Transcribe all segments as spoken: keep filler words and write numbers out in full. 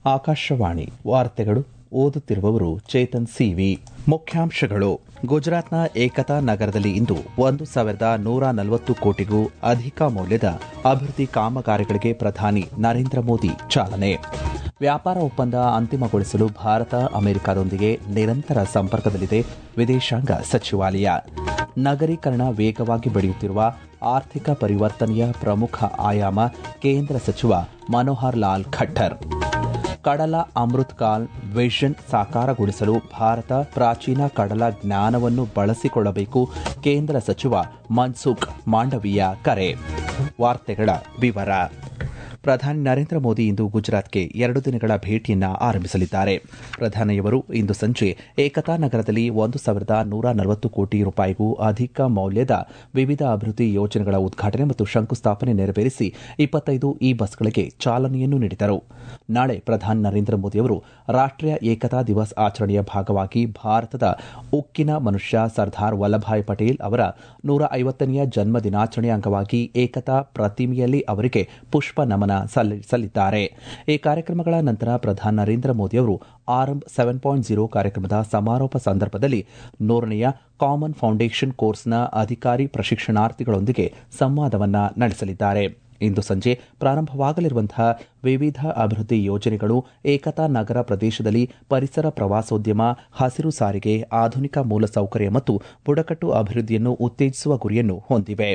ಆಕಾಶವಾಣಿ ವಾರ್ತೆಗಳು ಓದುತ್ತಿರುವವರು ಚೇತನ್ ಸಿವಿ. ಮುಖ್ಯಾಂಶಗಳು. ಗುಜರಾತ್ನ ಏಕತಾ ನಗರದಲ್ಲಿ ಇಂದು ಒಂದು ಸಾವಿರದ ನೂರ ನಲವತ್ತು ಕೋಟಿಗೂ ಅಧಿಕ ಮೌಲ್ಯದ ಅಭಿವೃದ್ಧಿ ಕಾಮಗಾರಿಗಳಿಗೆ ಪ್ರಧಾನಿ ನರೇಂದ್ರ ಮೋದಿ ಚಾಲನೆ. ವ್ಯಾಪಾರ ಒಪ್ಪಂದ ಅಂತಿಮಗೊಳಿಸಲು ಭಾರತ ಅಮೆರಿಕದೊಂದಿಗೆ ನಿರಂತರ ಸಂಪರ್ಕದಲ್ಲಿದೆ ವಿದೇಶಾಂಗ ಸಚಿವಾಲಯ. ನಗರೀಕರಣ ವೇಗವಾಗಿ ಬೆಳೆಯುತ್ತಿರುವ ಆರ್ಥಿಕ ಪರಿವರ್ತನೆಯ ಪ್ರಮುಖ ಆಯಾಮ ಕೇಂದ್ರ ಸಚಿವ ಮನೋಹರ್ ಲಾಲ್ ಖಟ್ಟರ್. ಕಡಲ ಅಮೃತ್ ಕಾಲ್ ವಿಷನ್ ಸಾಕಾರಗೊಳಿಸಲು ಭಾರತ ಪ್ರಾಚೀನ ಕಡಲ ಜ್ಞಾನವನ್ನು ಬಳಸಿಕೊಳ್ಳಬೇಕು ಕೇಂದ್ರ ಸಚಿವ ಮನ್ಸುಖ್ ಮಾಂಡವೀಯ ಕರೆ. ವಾರ್ತೆಗಳ ವಿವರ. ಪ್ರಧಾನಿ ನರೇಂದ್ರ ಮೋದಿ ಇಂದು ಗುಜರಾತ್ಗೆ ಎರಡು ದಿನಗಳ ಭೇಟಿಯನ್ನು ಆರಂಭಿಸಲಿದ್ದಾರೆ. ಪ್ರಧಾನಿಯವರು ಇಂದು ಸಂಜೆ ಏಕತಾ ನಗರದಲ್ಲಿ ಒಂದು ಸಾವಿರದ ನೂರ ನಲವತ್ತು ಕೋಟಿ ರೂಪಾಯಿಗೂ ಅಧಿಕ ಮೌಲ್ಯದ ವಿವಿಧ ಅಭಿವೃದ್ಧಿ ಯೋಜನೆಗಳ ಉದ್ಘಾಟನೆ ಮತ್ತು ಶಂಕುಸ್ಥಾಪನೆ ನೆರವೇರಿಸಿ ಇಪ್ಪತ್ತೈದು ಇ ಬಸ್ಗಳಿಗೆ ಚಾಲನೆಯನ್ನು ನೀಡಿದರು. ನಾಳೆ ಪ್ರಧಾನಿ ನರೇಂದ್ರ ಮೋದಿಯವರು ರಾಷ್ಟೀಯ ಏಕತಾ ದಿವಸ್ ಆಚರಣೆಯ ಭಾಗವಾಗಿ ಭಾರತದ ಉಕ್ಕಿನ ಮನುಷ್ಯ ಸರ್ದಾರ್ ವಲ್ಲಭಾಯ್ ಪಟೇಲ್ ಅವರ ನೂರ ಐವತ್ತನೆಯ ಜನ್ಮ ದಿನಾಚರಣೆಯ ಅಂಗವಾಗಿ ಏಕತಾ ಪ್ರತಿಮೆಯಲ್ಲಿ ಅವರಿಗೆ ಪುಷ್ಪ ನಮನ ಸಲ್ಲಿಸಲಿದ್ದಾರೆ. ಈ ಕಾರ್ಯಕ್ರಮಗಳ ನಂತರ ಪ್ರಧಾನಿ ನರೇಂದ್ರ ಮೋದಿಯವರು ಆರಂಭ್ ಸೆವೆನ್ ಪಾಯಿಂಟ್ ಜೀರೋ ಕಾರ್ಯಕ್ರಮದ ಸಮಾರೋಪ ಸಂದರ್ಭದಲ್ಲಿ ನೂರನೆಯ ಕಾಮನ್ ಫೌಂಡೇಶನ್ ಕೋರ್ಸ್ನ ಅಧಿಕಾರಿ ಪ್ರಶಿಕ್ಷಣಾರ್ಥಿಗಳೊಂದಿಗೆ ಸಂವಾದವನ್ನ ನಡೆಸಲಿದ್ದಾರೆ. ಇಂದು ಸಂಜೆ ಪ್ರಾರಂಭವಾಗಲಿರುವಂತಹ ವಿವಿಧ ಅಭಿವೃದ್ಧಿ ಯೋಜನೆಗಳು ಏಕತಾ ನಗರ ಪ್ರದೇಶದಲ್ಲಿ ಪರಿಸರ ಪ್ರವಾಸೋದ್ಯಮ, ಹಸಿರು ಸಾರಿಗೆ, ಆಧುನಿಕ ಮೂಲಸೌಕರ್ಯ ಮತ್ತು ಬುಡಕಟ್ಟು ಅಭಿವೃದ್ಧಿಯನ್ನು ಉತ್ತೇಜಿಸುವ ಗುರಿಯನ್ನು ಹೊಂದಿವೆ.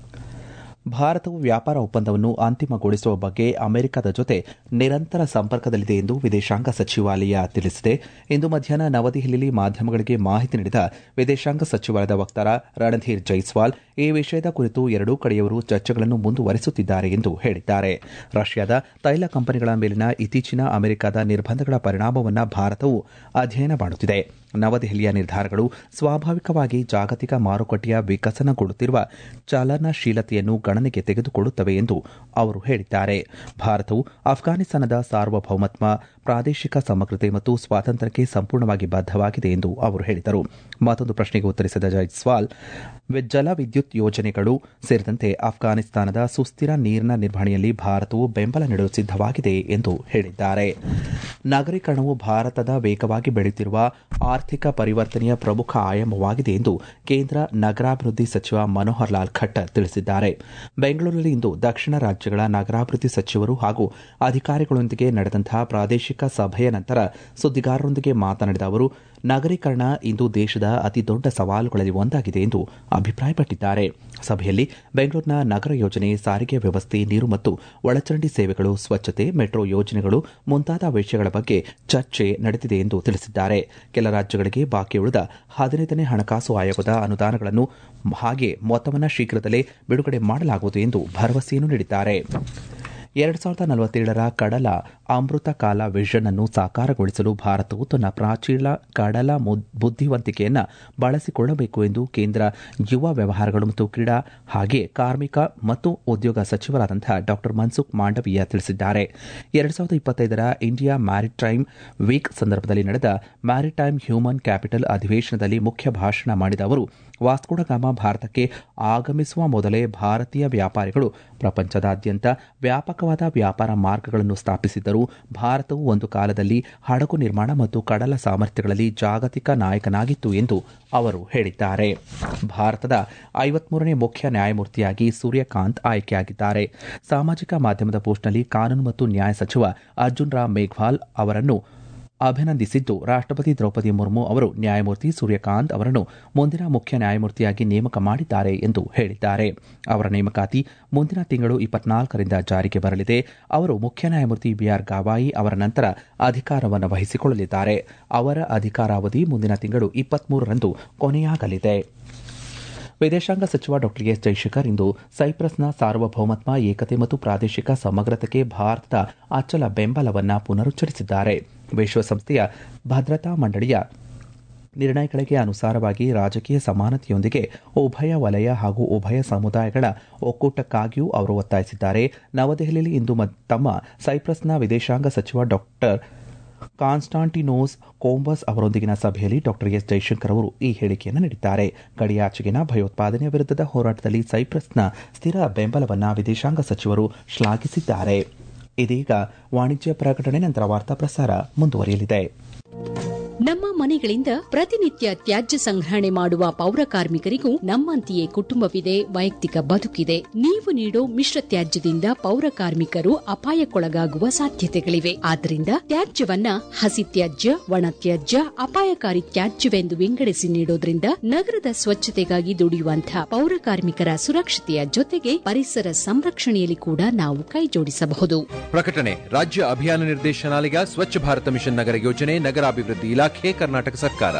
ಭಾರತವು ವ್ಯಾಪಾರ ಒಪ್ಪಂದವನ್ನು ಅಂತಿಮಗೊಳಿಸುವ ಬಗ್ಗೆ ಅಮೆರಿಕದ ಜೊತೆ ನಿರಂತರ ಸಂಪರ್ಕದಲ್ಲಿದೆ ಎಂದು ವಿದೇಶಾಂಗ ಸಚಿವಾಲಯ ತಿಳಿಸಿದೆ. ಇಂದು ಮಧ್ಯಾಹ್ನ ನವದೆಹಲಿಯಲ್ಲಿ ಮಾಧ್ಯಮಗಳಿಗೆ ಮಾಹಿತಿ ನೀಡಿದ ವಿದೇಶಾಂಗ ಸಚಿವಾಲಯದ ವಕ್ತಾರ ರಣಧೀರ್ ಜೈಸ್ವಾಲ್, ಈ ವಿಷಯದ ಕುರಿತು ಎರಡೂ ಕಡೆಯವರು ಚರ್ಚೆಗಳನ್ನು ಮುಂದುವರೆಸುತ್ತಿದ್ದಾರೆ ಎಂದು ಹೇಳಿದ್ದಾರೆ. ರಷ್ಯಾದ ತೈಲ ಕಂಪನಿಗಳ ಮೇಲಿನ ಇತ್ತೀಚಿನ ಅಮೆರಿಕದ ನಿರ್ಬಂಧಗಳ ಪರಿಣಾಮವನ್ನು ಭಾರತವು ಅಧ್ಯಯನ ಮಾಡುತ್ತಿದೆ. ನವದೆಹಲಿಯ ನಿರ್ಧಾರಗಳು ಸ್ವಾಭಾವಿಕವಾಗಿ ಜಾಗತಿಕ ಮಾರುಕಟ್ಟೆಯ ವಿಕಸನಗೊಳ್ಳುತ್ತಿರುವ ಚಲನಶೀಲತೆಯನ್ನು ಗಣನೆಗೆ ತೆಗೆದುಕೊಳ್ಳುತ್ತವೆ ಎಂದು ಅವರು ಹೇಳಿದ್ದಾರೆ. ಭಾರತವು ಅಫ್ಘಾನಿಸ್ತಾನದ ಸಾರ್ವಭೌಮತ್ವ, ಪ್ರಾದೇಶಿಕ ಸಮಗ್ರತೆ ಮತ್ತು ಸ್ವಾತಂತ್ರ್ಯಕ್ಕೆ ಸಂಪೂರ್ಣವಾಗಿ ಬದ್ಧವಾಗಿದೆ ಎಂದು ಅವರು ಹೇಳಿದರು. ಮತ್ತೊಂದು ಪ್ರಶ್ನೆಗೆ ಉತ್ತರಿಸಿದ ಜೈಸ್ವಾಲ್, ಜಲವಿದ್ಯುತ್ ಯೋಜನೆಗಳು ಸೇರಿದಂತೆ ಅಫ್ಘಾನಿಸ್ತಾನದ ಸುಸ್ಥಿರ ನೀರಿನ ನಿರ್ವಹಣೆಯಲ್ಲಿ ಭಾರತವು ಬೆಂಬಲ ನೀಡಲು ಸಿದ್ದವಾಗಿದೆ ಎಂದು ಹೇಳಿದ್ದಾರೆ. ನಗರೀಕರಣವು ಭಾರತದ ವೇಗವಾಗಿ ಬೆಳೆಯುತ್ತಿರುವ ಆರ್ಥಿಕ ಪರಿವರ್ತನೆಯ ಪ್ರಮುಖ ಆಯಾಮವಾಗಿದೆ ಎಂದು ಕೇಂದ್ರ ನಗರಾಭಿವೃದ್ಧಿ ಸಚಿವ ಮನೋಹರ್ ಲಾಲ್ ಖಟ್ಟರ್ ತಿಳಿಸಿದ್ದಾರೆ. ಬೆಂಗಳೂರಿನಲ್ಲಿ ಇಂದು ದಕ್ಷಿಣ ರಾಜ್ಯಗಳ ನಗರಾಭಿವೃದ್ಧಿ ಸಚಿವರು ಹಾಗೂ ಅಧಿಕಾರಿಗಳೊಂದಿಗೆ ನಡೆದಂತಹ ಪ್ರಾದೇಶಿಕ ಸಭೆಯ ನಂತರ ಸುದ್ದಿಗಾರರೊಂದಿಗೆ ಮಾತನಾಡಿದ ಅವರು, ನಗರೀಕರಣ ಇಂದು ದೇಶದ ಅತಿದೊಡ್ಡ ಸವಾಲುಗಳಲ್ಲಿ ಒಂದಾಗಿದೆ ಎಂದು ಅಭಿಪ್ರಾಯಪಟ್ಟಿದ್ದಾರೆ. ಸಭೆಯಲ್ಲಿ ಬೆಂಗಳೂರಿನ ನಗರ ಯೋಜನೆ, ಸಾರಿಗೆ ವ್ಯವಸ್ಥೆ, ನೀರು ಮತ್ತು ಒಳಚರಂಡಿ ಸೇವೆಗಳು, ಸ್ವಚ್ಛತೆ, ಮೆಟ್ರೋ ಯೋಜನೆಗಳು ಮುಂತಾದ ವಿಷಯಗಳ ಬಗ್ಗೆ ಚರ್ಚೆ ನಡೆದಿದೆ ಎಂದು ತಿಳಿಸಿದ್ದಾರೆ. ಕೆಲ ರಾಜ್ಯಗಳಿಗೆ ಬಾಕಿ ಉಳಿದ ಹದಿನೈದನೇ ಹಣಕಾಸು ಆಯೋಗದ ಅನುದಾನಗಳನ್ನು ಹಾಗೆ ಮೊತ್ತವನ್ನು ಶೀಘ್ರದಲ್ಲೇ ಬಿಡುಗಡೆ ಮಾಡಲಾಗುವುದು ಎಂದು ಭರವಸೆಯನ್ನು ನೀಡಿದ್ದಾರೆ. ಎರಡು ಸಾವಿರದ ನಲವತ್ತೇಳರ ಕಡಲ ಅಮೃತ ಕಾಲ ವಿಷನ್ ಅನ್ನು ಸಾಕಾರಗೊಳಿಸಲು ಭಾರತವು ತನ್ನ ಪ್ರಾಚೀನ ಕಡಲ ಬುದ್ಧಿವಂತಿಕೆಯನ್ನು ಬಳಸಿಕೊಳ್ಳಬೇಕು ಎಂದು ಕೇಂದ್ರ ಯುವ ವ್ಯವಹಾರಗಳು ಮತ್ತು ಕ್ರೀಡಾ ಹಾಗೆ ಕಾರ್ಮಿಕ ಮತ್ತು ಉದ್ಯೋಗ ಸಚಿವರಾದಂತಹ ಡಾ ಮನ್ಸುಖ್ ಮಾಂಡವೀಯ ತಿಳಿಸಿದ್ದಾರೆ. ಎರಡು ಸಾವಿರದ ಇಪ್ಪತ್ತೈದರ ಇಂಡಿಯಾ ಮ್ಯಾರಿಟೈಮ್ ವೀಕ್ ಸಂದರ್ಭದಲ್ಲಿ ನಡೆದ ಮ್ಯಾರಿಟೈಮ್ ಹ್ಯೂಮನ್ ಕ್ಯಾಪಿಟಲ್ ಅಧಿವೇಶನದಲ್ಲಿ ಮುಖ್ಯ ಭಾಷಣ ಮಾಡಿದ ಅವರು, ವಾಸ್ಕೋಡಗಾಮ ಭಾರತಕ್ಕೆ ಆಗಮಿಸುವ ಮೊದಲೇ ಭಾರತೀಯ ವ್ಯಾಪಾರಿಗಳು ಪ್ರಪಂಚದಾದ್ಯಂತ ವ್ಯಾಪಕವಾದ ವ್ಯಾಪಾರ ಮಾರ್ಗಗಳನ್ನು ಸ್ಥಾಪಿಸಿದ್ದರು. ಭಾರತವು ಒಂದು ಕಾಲದಲ್ಲಿ ಹಡಗು ನಿರ್ಮಾಣ ಮತ್ತು ಕಡಲ ಸಾಮರ್ಥ್ಯಗಳಲ್ಲಿ ಜಾಗತಿಕ ನಾಯಕನಾಗಿತ್ತು ಎಂದು ಅವರು ಹೇಳಿದ್ದಾರೆ. ಭಾರತದ ಐವತ್ಮೂರನೇ ಮುಖ್ಯ ನ್ಯಾಯಮೂರ್ತಿಯಾಗಿ ಸೂರ್ಯಕಾಂತ್ ಆಯ್ಕೆಯಾಗಿದ್ದಾರೆ. ಸಾಮಾಜಿಕ ಮಾಧ್ಯಮದ ಪೋಸ್ಟ್ನಲ್ಲಿ ಕಾನೂನು ಮತ್ತು ನ್ಯಾಯ ಸಚಿವ ಅರ್ಜುನ್ ರಾಮ್ ಮೇಘ್ವಾಲ್ ಅವರನ್ನು ಅಭಿನಂದಿಸಿದ್ದು, ರಾಷ್ಟಪತಿ ದ್ರೌಪದಿ ಮುರ್ಮು ಅವರು ನ್ಯಾಯಮೂರ್ತಿ ಸೂರ್ಯಕಾಂತ್ ಅವರನ್ನು ಮುಂದಿನ ಮುಖ್ಯ ನ್ಯಾಯಮೂರ್ತಿಯಾಗಿ ನೇಮಕ ಮಾಡಿದ್ದಾರೆ ಎಂದು ಹೇಳಿದ್ದಾರೆ. ಅವರ ನೇಮಕಾತಿ ಮುಂದಿನ ತಿಂಗಳು ಇಪ್ಪತ್ನಾಲ್ಕರಿಂದ ಜಾರಿಗೆ ಬರಲಿದೆ. ಅವರು ಮುಖ್ಯ ನ್ಯಾಯಮೂರ್ತಿ ಬಿಆರ್ ಗವಾಯಿ ಅವರ ನಂತರ ಅಧಿಕಾರವನ್ನು ವಹಿಸಿಕೊಳ್ಳಲಿದ್ದಾರೆ. ಅವರ ಅಧಿಕಾರಾವಧಿ ಮುಂದಿನ ತಿಂಗಳು ಇಪ್ಪತ್ಮೂರರಂದು ಕೊನೆಯಾಗಲಿದೆ. ವಿದೇಶಾಂಗ ಸಚಿವ ಡಾ ಎಸ್ ಜೈಶಂಕರ್ ಇಂದು ಸೈಪ್ರಸ್ನ ಸಾರ್ವಭೌಮತ್ವ, ಏಕತೆ ಮತ್ತು ಪ್ರಾದೇಶಿಕ ಸಮಗ್ರತೆಗೆ ಭಾರತದ ಅಚಲ ಬೆಂಬಲವನ್ನು ಪುನರುಚ್ಚರಿಸಿದ್ದಾರೆ. ವಿಶ್ವಸಂಸ್ಥೆಯ ಭದ್ರತಾ ಮಂಡಳಿಯ ನಿರ್ಣಯಗಳಿಗೆ ಅನುಸಾರವಾಗಿ ರಾಜಕೀಯ ಸಮಾನತೆಯೊಂದಿಗೆ ಉಭಯ ವಲಯ ಹಾಗೂ ಉಭಯ ಸಮುದಾಯಗಳ ಒಕ್ಕೂಟಕ್ಕಾಗಿಯೂ ಅವರು ಒತ್ತಾಯಿಸಿದ್ದಾರೆ. ನವದೆಹಲಿಯಲ್ಲಿ ಇಂದು ತಮ್ಮ ಸೈಪ್ರಸ್ನ ವಿದೇಶಾಂಗ ಸಚಿವ ಡಾ ಕಾನ್ಸ್ಟಾಂಟಿನೋಸ್ ಕೋಂಬಸ್ ಅವರೊಂದಿಗಿನ ಸಭೆಯಲ್ಲಿ ಡಾ ಎಸ್ ಜೈಶಂಕರ್ ಅವರು ಈ ಹೇಳಿಕೆಯನ್ನು ನೀಡಿದ್ದಾರೆ. ಗಡಿಯಾಚೆಗಿನ ಭಯೋತ್ಪಾದನೆಯ ವಿರುದ್ಧದ ಹೋರಾಟದಲ್ಲಿ ಸೈಪ್ರಸ್ನ ಸ್ಥಿರ ಬೆಂಬಲವನ್ನು ವಿದೇಶಾಂಗ ಸಚಿವರು ಶ್ಲಾಘಿಸಿದ್ದಾರೆ. ಇದೀಗ ವಾಣಿಜ್ಯ ಪ್ರಕಟಣೆ ನಂತರ ವಾರ್ತಾ ಪ್ರಸಾರ ಮುಂದುವರಿಯಲಿದೆ. ನಮ್ಮ ಮನೆಗಳಿಂದ ಪ್ರತಿನಿತ್ಯ ತ್ಯಾಜ್ಯ ಸಂಗ್ರಹಣೆ ಮಾಡುವ ಪೌರ ಕಾರ್ಮಿಕರಿಗೂ ನಮ್ಮಂತೆಯೇ ಕುಟುಂಬವಿದೆ, ವೈಯಕ್ತಿಕ ಬದುಕಿದೆ. ನೀವು ನೀಡೋ ಮಿಶ್ರ ತ್ಯಾಜ್ಯದಿಂದ ಪೌರ ಕಾರ್ಮಿಕರು ಅಪಾಯಕ್ಕೊಳಗಾಗುವ ಸಾಧ್ಯತೆಗಳಿವೆ. ಆದ್ದರಿಂದ ತ್ಯಾಜ್ಯವನ್ನ ಹಸಿ ತ್ಯಾಜ್ಯ, ಒಣ ತ್ಯಾಜ್ಯ, ಅಪಾಯಕಾರಿ ತ್ಯಾಜ್ಯವೆಂದು ವಿಂಗಡಿಸಿ ನೀಡೋದ್ರಿಂದ ನಗರದ ಸ್ವಚ್ಛತೆಗಾಗಿ ದುಡಿಯುವಂತಹ ಪೌರ ಕಾರ್ಮಿಕರ ಸುರಕ್ಷತೆಯ ಜೊತೆಗೆ ಪರಿಸರ ಸಂರಕ್ಷಣೆಯಲ್ಲಿ ಕೂಡ ನಾವು ಕೈಜೋಡಿಸಬಹುದು. ಪ್ರಕಟಣೆ ರಾಜ್ಯ ಅಭಿಯಾನ ನಿರ್ದೇಶನಾಲಯ, ಸ್ವಚ್ಛ ಭಾರತ ಮಿಷನ್ ನಗರ ಯೋಜನೆ, ನಗರಾಭಿವೃದ್ಧಿ ಇಲಾಖೆ, ಕರ್ನಾಟಕ ಸರ್ಕಾರ.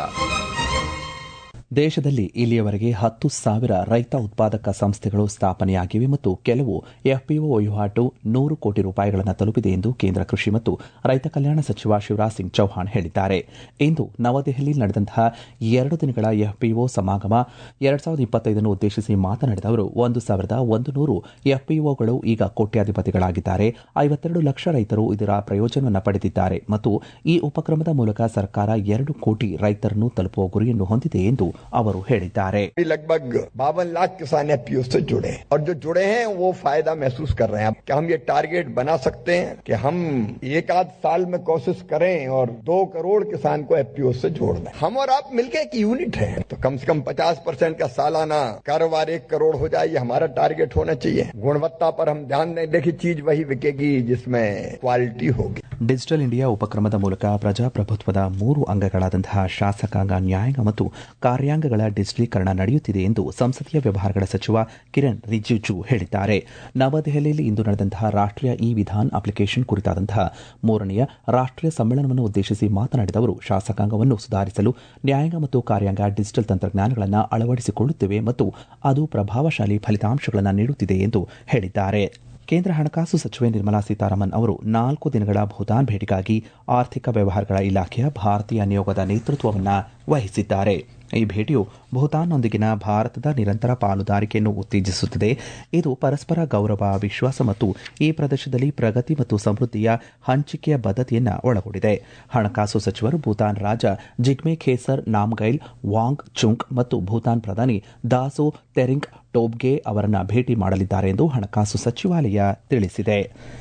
ದೇಶದಲ್ಲಿ ಇಲ್ಲಿಯವರೆಗೆ ಹತ್ತು ಸಾವಿರ ರೈತ ಉತ್ಪಾದಕ ಸಂಸ್ಥೆಗಳು ಸ್ಥಾಪನೆಯಾಗಿವೆ ಮತ್ತು ಕೆಲವು ಎಫ್ಪಿಒ ವಹಿವಾಟು ನೂರು ಕೋಟಿ ರೂಪಾಯಿಗಳನ್ನು ತಲುಪಿದೆ ಎಂದು ಕೇಂದ್ರ ಕೃಷಿ ಮತ್ತು ರೈತ ಕಲ್ಯಾಣ ಸಚಿವ ಶಿವರಾಜ್ ಸಿಂಗ್ ಚೌಹಾಣ್ ಹೇಳಿದ್ದಾರೆ. ಇಂದು ನವದೆಹಲಿಯಲ್ಲಿ ನಡೆದಂತಹ ಎರಡು ದಿನಗಳ ಎಫ್ಪಿಒ ಸಮಾಗಮ ಎರಡ್ ಸಾವಿರದ ಇಪ್ಪತ್ತೈದನ್ನು ಉದ್ದೇಶಿಸಿ ಮಾತನಾಡಿದ ಅವರು, ಒಂದು ಸಾವಿರದ ಒಂದು ನೂರು ಎಫ್ಪಿಒಗಳು ಈಗ ಕೋಟ್ಯಾಧಿಪತಿಗಳಾಗಿದ್ದಾರೆ. ಐವತ್ತೆರಡು ಲಕ್ಷ ರೈತರು ಇದರ ಪ್ರಯೋಜನವನ್ನು ಪಡೆದಿದ್ದಾರೆ ಮತ್ತು ಈ ಉಪಕ್ರಮದ ಮೂಲಕ ಸರ್ಕಾರ ಎರಡು ಕೋಟಿ ರೈತರನ್ನು ತಲುಪುವ ಗುರಿಯನ್ನು ಹೊಂದಿದೆ ಎಂದು ಅವರು ಹೇಳಿದ್ದಾರೆ. लगभग बावन लाख किसान एफपीओ से जुड़े हैं और जो जुड़े हैं वो फायदा महसूस कर रहे हैं. क्या हम ये टारगेट बना सकते हैं कि हम एक आध साल में कोशिश करें और दो करोड़ किसान को एफपीओ से जोड़ दें? हम और आप मिलकर एक यूनिट है तो कम से कम पचास परसेंट का सालाना कारोबार एक करोड़ हो जाए, ये हमारा टारगेट होना चाहिए. गुणवत्ता पर हम ध्यान दें. देखिए, चीज वही बिकेगी जिसमें क्वालिटी होगी. ಡಿಜಿಟಲ್ ಇಂಡಿಯಾ ಉಪಕ್ರಮದ ಮೂಲಕ ಪ್ರಜಾಪ್ರಭುತ್ವದ ಮೂರು ಅಂಗಗಳಾದಂತಹ ಶಾಸಕಾಂಗ, ನ್ಯಾಯಾಂಗ ಮತ್ತು ಕಾರ್ಯಾಂಗಗಳ ಡಿಜಿಟಲೀಕರಣ ನಡೆಯುತ್ತಿದೆ ಎಂದು ಸಂಸದೀಯ ವ್ಯವಹಾರಗಳ ಸಚಿವ ಕಿರಣ್ ರಿಜಿಜು ಹೇಳಿದ್ದಾರೆ. ನವದೆಹಲಿಯಲ್ಲಿ ಇಂದು ನಡೆದಂತಹ ರಾಷ್ಟೀಯ ಇ ವಿಧಾನ್ ಅಪ್ಲಿಕೇಶನ್ ಕುರಿತಾದಂತಹ ಮೂರನೆಯ ರಾಷ್ಟೀಯ ಸಮ್ಮೇಳನವನ್ನು ಉದ್ದೇಶಿಸಿ ಮಾತನಾಡಿದ ಅವರು, ಶಾಸಕಾಂಗವನ್ನು ಸುಧಾರಿಸಲು ನ್ಯಾಯಾಂಗ ಮತ್ತು ಕಾರ್ಯಾಂಗ ಡಿಜಿಟಲ್ ತಂತ್ರಜ್ಞಾನಗಳನ್ನು ಅಳವಡಿಸಿಕೊಳ್ಳುತ್ತಿವೆ ಮತ್ತು ಅದು ಪ್ರಭಾವಶಾಲಿ ಫಲಿತಾಂಶಗಳನ್ನು ನೀಡುತ್ತಿದೆ ಎಂದು ಹೇಳಿದ್ದಾರೆ. ಕೇಂದ್ರ ಹಣಕಾಸು ಸಚಿವೆ ನಿರ್ಮಲಾ ಸೀತಾರಾಮನ್ ಅವರು ನಾಲ್ಕು ದಿನಗಳ ಭೂತಾನ್ ಭೇಟಿಗಾಗಿ ಆರ್ಥಿಕ ವ್ಯವಹಾರಗಳ ಇಲಾಖೆಯ ಭಾರತೀಯ ನಿಯೋಗದ ನೇತೃತ್ವವನ್ನು ವಹಿಸಿದ್ದಾರೆ. ಈ ಭೇಟಿಯು ಭೂತಾನ್ನೊಂದಿಗಿನ ಭಾರತದ ನಿರಂತರ ಪಾಲುದಾರಿಕೆಯನ್ನು ಉತ್ತೇಜಿಸುತ್ತದೆ. ಇದು ಪರಸ್ಪರ ಗೌರವ, ವಿಶ್ವಾಸ ಮತ್ತು ಈ ಪ್ರದೇಶದಲ್ಲಿ ಪ್ರಗತಿ ಮತ್ತು ಸಮೃದ್ಧಿಯ ಹಂಚಿಕೆಯ ಬದ್ಧತೆಯನ್ನು ಒಳಗೊಂಡಿದೆ. ಹಣಕಾಸು ಸಚಿವರು ಭೂತಾನ್ ರಾಜ ಜಿಗ್ಮೆ ಖೇಸರ್ ನಾಮ್ಗೈಲ್ ವಾಂಗ್ ಚುಂಗ್ ಮತ್ತು ಭೂತಾನ್ ಪ್ರಧಾನಿ ದಾಸೋ ತೆರಿಂಗ್ ಟೋಬ್ಗೆ ಅವರನ್ನು ಭೇಟಿ ಮಾಡಲಿದ್ದಾರೆ ಎಂದು ಹಣಕಾಸು ಸಚಿವಾಲಯ ತಿಳಿಸಿದೆ.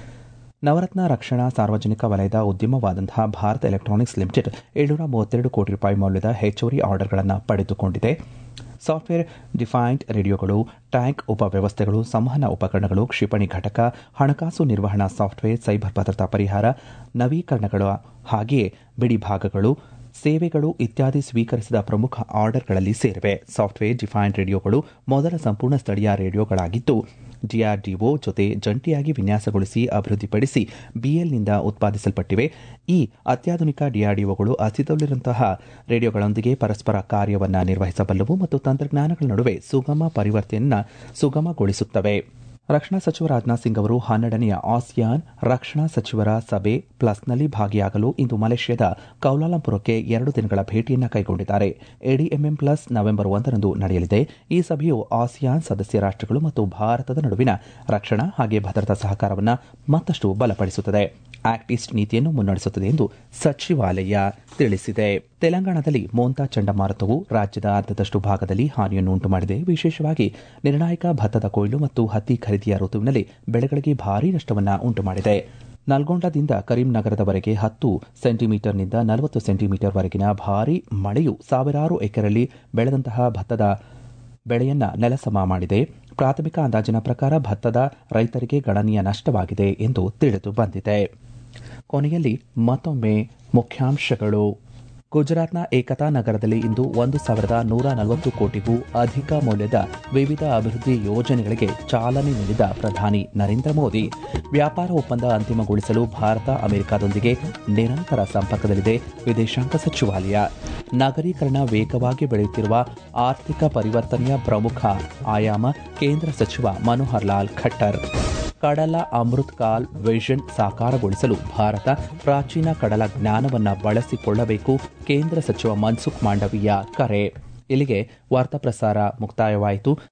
ನವರತ್ನ ರಕ್ಷಣಾ ಸಾರ್ವಜನಿಕ ವಲಯದ ಉದ್ಯಮವಾದಂತಹ ಭಾರತ್ ಎಲೆಕ್ಟ್ರಾನಿಕ್ಸ್ ಲಿಮಿಟೆಡ್ ಏಳ್ನೂರ ಮೂವತ್ತೆರಡು ಕೋಟಿ ರೂಪಾಯಿ ಮೌಲ್ಯದ ಹೆಚ್ಚುವರಿ ಆರ್ಡರ್ಗಳನ್ನು ಪಡೆದುಕೊಂಡಿದೆ. ಸಾಫ್ಟ್ವೇರ್ ಡಿಫೈನ್ಡ್ ರೇಡಿಯೋಗಳು, ಟ್ಯಾಂಕ್ ಉಪವ್ಯವಸ್ಥೆಗಳು, ಸಂವಹನ ಉಪಕರಣಗಳು, ಕ್ಷಿಪಣಿ ಘಟಕ, ಹಣಕಾಸು ನಿರ್ವಹಣಾ ಸಾಫ್ಟ್ವೇರ್, ಸೈಬರ್ ಭದ್ರತಾ ಪರಿಹಾರ, ನವೀಕರಣಗಳು, ಹಾಗೆಯೇ ಬಿಡಿ ಭಾಗಗಳು, ಸೇವೆಗಳು ಇತ್ಯಾದಿ ಸ್ವೀಕರಿಸಿದ ಪ್ರಮುಖ ಆರ್ಡರ್ಗಳಲ್ಲಿ ಸೇರಿವೆ. ಸಾಫ್ಟ್ವೇರ್ ಡಿಫೈನ್ಡ್ ರೇಡಿಯೋಗಳು ಮೊದಲ ಸಂಪೂರ್ಣ ಸ್ಥಳೀಯ ರೇಡಿಯೋಗಳಾಗಿದ್ದು ಡಿಆರ್ಡಿಒ ಜೊತೆ ಜಂಟಿಯಾಗಿ ವಿನ್ಯಾಸಗೊಳಿಸಿ ಅಭಿವೃದ್ಧಿಪಡಿಸಿ ಬಿಎಲ್ನಿಂದ ಉತ್ಪಾದಿಸಲ್ಪಟ್ಟಿವೆ. ಈ ಅತ್ಯಾಧುನಿಕ ಡಿಆರ್ಡಿಒಗಳು ಅಸ್ತಿತ್ವದಲ್ಲಿರುವಂತಹ ರೇಡಿಯೋಗಳೊಂದಿಗೆ ಪರಸ್ಪರ ಕಾರ್ಯವನ್ನು ನಿರ್ವಹಿಸಬಲ್ಲವು ಮತ್ತು ತಂತ್ರಜ್ಞಾನಗಳ ನಡುವೆ ಸುಗಮ ಪರಿವರ್ತನೆಯನ್ನು ಸುಗಮಗೊಳಿಸುತ್ತವೆ. ರಕ್ಷಣಾ ಸಚಿವ ರಾಜನಾಥ್ ಸಿಂಗ್ ಅವರು ಹನ್ನೆರಡನೆಯ ಆಸಿಯಾನ್ ರಕ್ಷಣಾ ಸಚಿವರ ಸಭೆ ಪ್ಲಸ್ನಲ್ಲಿ ಭಾಗಿಯಾಗಲು ಇಂದು ಮಲೇಷ್ಯಾದ ಕೌಲಾಲಂಪುರಕ್ಕೆ ಎರಡು ದಿನಗಳ ಭೇಟಿಯನ್ನು ಕೈಗೊಂಡಿದ್ದಾರೆ. ಎಡಿಎಂಎಂ ಪ್ಲಸ್ ನವೆಂಬರ್ ಒಂದರಂದು ನಡೆಯಲಿದೆ. ಈ ಸಭೆಯು ಆಸಿಯಾನ್ ಸದಸ್ಯ ರಾಷ್ಟಗಳು ಮತ್ತು ಭಾರತದ ನಡುವಿನ ರಕ್ಷಣಾ ಹಾಗೆ ಭದ್ರತಾ ಸಹಕಾರವನ್ನು ಮತ್ತಷ್ಟು ಬಲಪಡಿಸುತ್ತದೆ. ಆಕ್ಟ್ ಈಸ್ಟ್ ನೀತಿಯನ್ನು ಮುನ್ನಡೆಸುತ್ತದೆ ಎಂದು ಸಚಿವಾಲಯ ತಿಳಿಸಿದೆ. ತೆಲಂಗಾಣದಲ್ಲಿ ಮೋಂತಾ ಚಂಡಮಾರುತವು ರಾಜ್ಯದ ಅರ್ಧದಷ್ಟು ಭಾಗದಲ್ಲಿ ಹಾನಿಯನ್ನು ಉಂಟುಮಾಡಿದೆ. ವಿಶೇಷವಾಗಿ ನಿರ್ಣಾಯಕ ಭತ್ತದ ಕೊಯ್ಲು ಮತ್ತು ಹತ್ತಿ ಖರೀದಿಯ ಋತುವಿನಲ್ಲಿ ಬೆಳೆಗಳಿಗೆ ಭಾರೀ ನಷ್ಟವನ್ನು ಉಂಟುಮಾಡಿದೆ. ನಲ್ಗೊಂಡದಿಂದ ಕರೀಂನಗರದವರೆಗೆ ಹತ್ತು ಸೆಂಟಿಮೀಟರ್ನಿಂದ ನಲವತ್ತು ಸೆಂಟಿಮೀಟರ್ವರೆಗಿನ ಭಾರೀ ಮಳೆಯು ಸಾವಿರಾರು ಎಕರೆಯಲ್ಲಿ ಬೆಳೆದಂತಹ ಭತ್ತದ ಬೆಳೆಯನ್ನ ನೆಲಸಮ ಮಾಡಿದೆ. ಪ್ರಾಥಮಿಕ ಅಂದಾಜಿನ ಪ್ರಕಾರ ಭತ್ತದ ರೈತರಿಗೆ ಗಣನೀಯ ನಷ್ಟವಾಗಿದೆ ಎಂದು ತಿಳಿದು ಬಂದಿದೆ. ಕೊನೆಯಲ್ಲಿ ಮತ್ತೊಮ್ಮೆ ಮುಖ್ಯಾಂಶಗಳು. ಗುಜರಾತ್ನ ಏಕತಾ ನಗರದಲ್ಲಿ ಇಂದು ಒಂದು ಸಾವಿರದ ನೂರ ನಲವತ್ತು ಕೋಟಿಗೂ ಅಧಿಕ ಮೌಲ್ಯದ ವಿವಿಧ ಅಭಿವೃದ್ಧಿ ಯೋಜನೆಗಳಿಗೆ ಚಾಲನೆ ನೀಡಿದ ಪ್ರಧಾನಿ ನರೇಂದ್ರ ಮೋದಿ. ವ್ಯಾಪಾರ ಒಪ್ಪಂದ ಅಂತಿಮಗೊಳಿಸಲು ಭಾರತ ಅಮೆರಿಕದೊಂದಿಗೆ ನಿರಂತರ ಸಂಪರ್ಕದಲ್ಲಿದೆ ವಿದೇಶಾಂಗ ಸಚಿವಾಲಯ. ನಗರೀಕರಣ ವೇಗವಾಗಿ ಬೆಳೆಯುತ್ತಿರುವ ಆರ್ಥಿಕ ಪರಿವರ್ತನೆಯ ಪ್ರಮುಖ ಆಯಾಮ ಕೇಂದ್ರ ಸಚಿವ ಮನೋಹರ್ ಲಾಲ್ ಖಟ್ಟರ್. ಕಡಲ ಅಮೃತ್ ಕಾಲ್ ವಿಷನ್ ಸಾಕಾರಗೊಳಿಸಲು ಭಾರತ ಪ್ರಾಚೀನ ಕಡಲ ಜ್ಞಾನವನ್ನು ಬಳಸಿಕೊಳ್ಳಬೇಕು, ಕೇಂದ್ರ ಸಚಿವ ಮನ್ಸುಖ್ ಮಾಂಡವೀಯ ಕರೆ. ಇಲ್ಲಿಗೆ ವಾರ್ತಾ ಪ್ರಸಾರ ಮುಕ್ತಾಯವಾಯಿತು.